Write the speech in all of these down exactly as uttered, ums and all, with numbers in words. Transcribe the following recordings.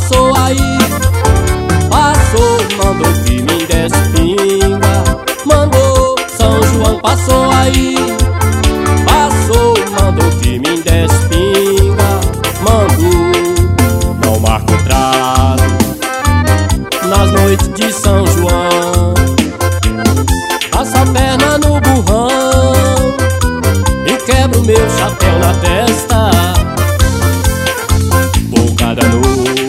passou aí. Passou, mandou que me desse pinga. Mandou, São João passou aí. Passou, mandou que me desse pinga. Mandou, não marca o trato nas noites de São João. Passa a perna no burrão e quebra o meu chapéu na testa. Por cada noite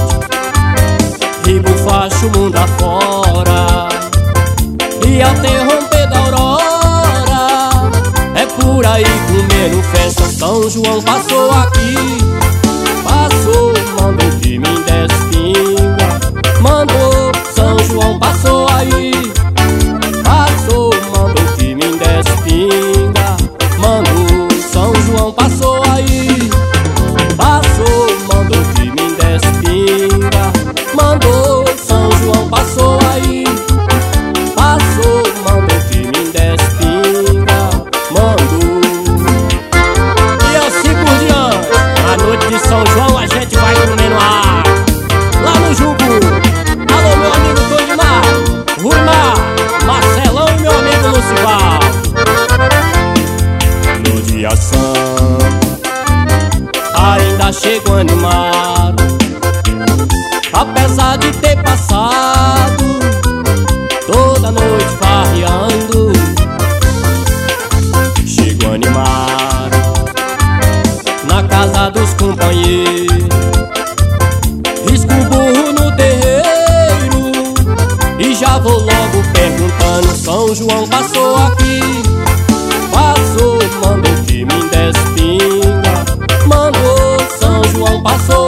ribo facho o mundo afora. E ao interromper da aurora é por aí comendo festa. São João passou aqui. Passou, mandou que me desse pinga. Mandou, São João passou aí. Passou, mandou que me desse pinga. Mandou, São João passou aí. Passou, mandou que me desse pinga. Mandou, São João passou aí. Passou, mandou que me desse pinga. Mandou. E assim por diante. Na noite de São João a gente vai comendo ar lá no Jugo. Alô, meu amigo Todimar, Ruimar, Marcelão e meu amigo Lucival. No dia santo ainda chego animado, apesar de ter passado toda noite farreando. Chego animado na casa dos companheiros, risco o burro no terreiro e já vou logo perguntando: São João passou aqui. Passou, mandou que me desse pinga. Mandou, São João passou